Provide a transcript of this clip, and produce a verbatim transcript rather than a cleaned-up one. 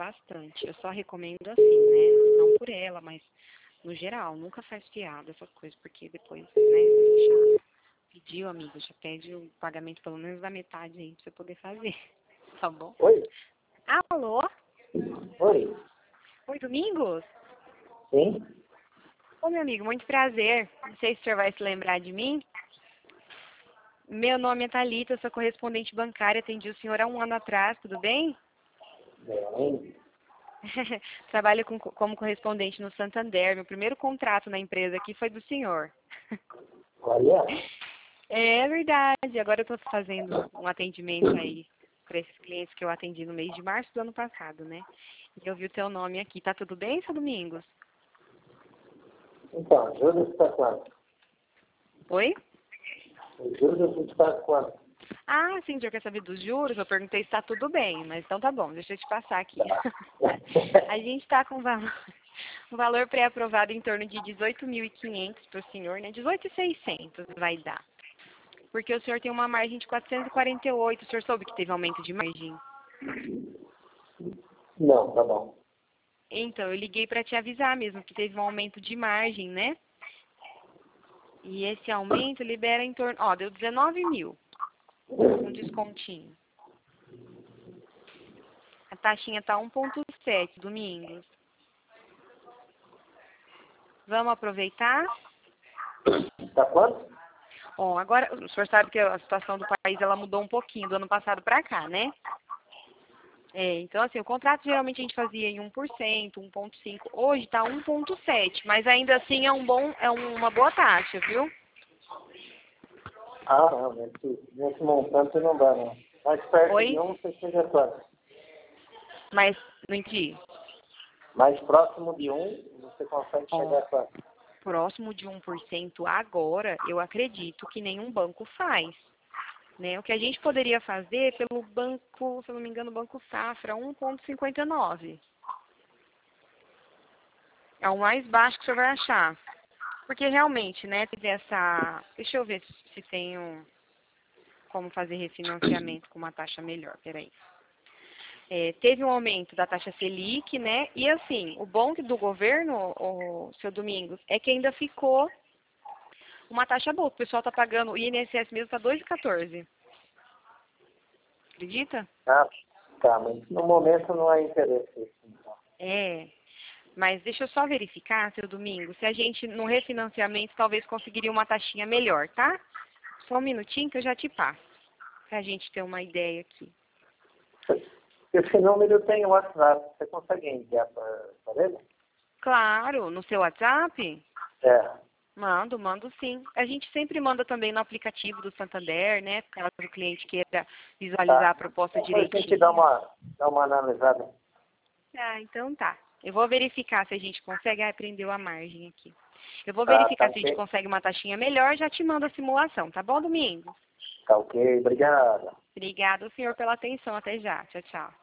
bastante. Eu só recomendo assim, né? Não por ela, mas no geral. Nunca faz fiado, essas coisas, porque depois, né? Já pediu, amigo, já pede o pagamento pelo menos da metade aí pra você poder fazer. Tá bom? Oi? Alô? Oi? Oi, Domingos? Sim? Ô, meu amigo, muito prazer. Não sei se o senhor vai se lembrar de mim. Meu nome é Thalita, eu sou correspondente bancária, atendi o senhor há um ano atrás, tudo bem? Bem. Trabalho com, como correspondente no Santander. Meu primeiro contrato na empresa aqui foi do senhor. Olha. É verdade. Agora eu estou fazendo um atendimento aí para esses clientes que eu atendi no mês de março do ano passado, né? E eu vi o teu nome aqui. Tá tudo bem, seu Domingos? Então, juros está quanto? Oi? O juros está quanto? Ah, sim, o senhor quer saber dos juros? Eu perguntei se está tudo bem, mas então tá bom, deixa eu te passar aqui. A gente está com valor, um valor pré-aprovado em torno de dezoito mil e quinhentos para o senhor, né? dezoito mil e seiscentos vai dar. Porque o senhor tem uma margem de quatrocentos e quarenta e oito. O senhor soube que teve aumento de margem? Não, tá bom. Então, eu liguei para te avisar mesmo que teve um aumento de margem, né? E esse aumento libera em torno... Ó, deu dezenove mil. Um descontinho. A taxinha tá um ponto sete, Domingos. Vamos aproveitar? Tá quanto? Bom, agora o senhor sabe que a situação do país ela mudou um pouquinho do ano passado para cá, né? É, então, assim, o contrato geralmente a gente fazia em um por cento, um ponto cinco. Hoje está um ponto sete, mas ainda assim é um bom, é um- uma boa taxa, viu? Ah, não. Nesse, nesse montante não dá, não. Mais perto Oi? de um, você chega a quanto? Mas não entendi. Mais próximo de um, você consegue Ó, chegar a quanto? próximo de um por cento agora, eu acredito que nenhum banco faz. Né? O que a gente poderia fazer pelo banco, se eu não me engano, o Banco Safra, um ponto cinquenta e nove. É o mais baixo que o senhor vai achar. Porque realmente, né, teve essa... Deixa eu ver se, se tem um, como fazer refinanciamento com uma taxa melhor, peraí. É, teve um aumento da taxa Selic, né? E assim, o bom do governo, o seu Domingos, é que ainda ficou uma taxa boa. O pessoal está pagando, o I N S S mesmo está dois vírgula quatorze. Acredita? Ah, tá. Mas no momento não há interesse. Então. É. Mas deixa eu só verificar, seu Domingos, se a gente, no refinanciamento, talvez conseguiria uma taxinha melhor, tá? Só um minutinho que eu já te passo, pra gente ter uma ideia aqui. Esse número tem o WhatsApp. Você consegue enviar para ele? Claro, no seu WhatsApp? É. Mando, mando sim. A gente sempre manda também no aplicativo do Santander, né? Caso o cliente queira visualizar a Tá. proposta Depois a gente dá direitinho. uma, dá uma analisada. Ah, então tá. Eu vou verificar se a gente consegue. Ah, prendeu a margem aqui. Eu vou Tá, tá verificar se a gente ok. consegue uma taxinha melhor, já te mando a simulação, tá bom, Domingos? Tá ok. Obrigado. Obrigada, senhor, pela atenção. Até já. Tchau, tchau.